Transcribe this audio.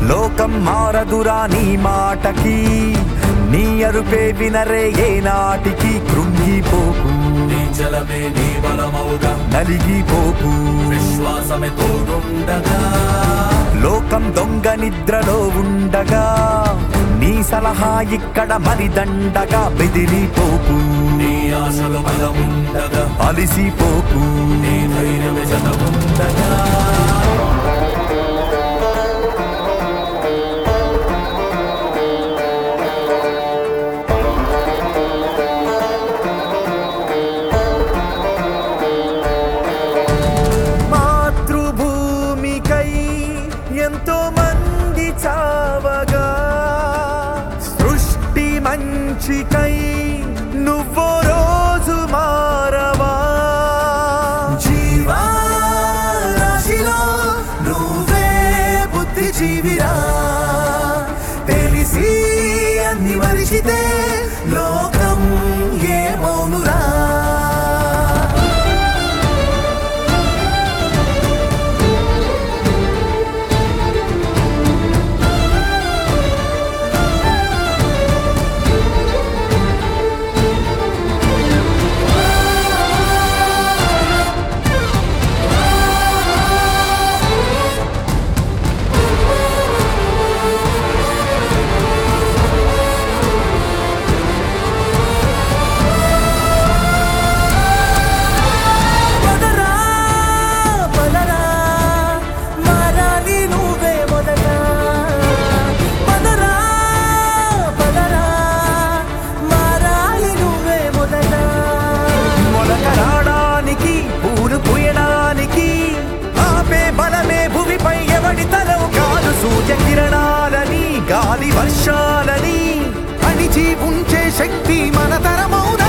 లోకం మారదురా నీ మాటకి, నీ అరుపే వినరే ఏ నాటికి. కృంగిపోకు, నీ జలమే నీ బలమౌగా, నలిగిపోకు విశ్వాసమే తోడుండగా. లోకం దొంగ నిద్రలో ఉండగా, నీ సలహా ఇక్కడ మరిదండగా. బెదిరిపోకు, నీ ఆశలు బలముండగా, అలిసిపోకు నీ ధైర్యమే జతముండగా. ఎంతో మంది చావగా, సృష్టి మంచికై నువ్వో రోజు మారవా. జీవారాశిలో నువ్వే బుద్ధిజీవిరా, తెలిసి అన్ని మరిచితే లోకం ఏమౌనురా. సూర్యకిరణాలని గాలి వర్షాలని అణిచి ఉంచే శక్తి మన తరమౌ.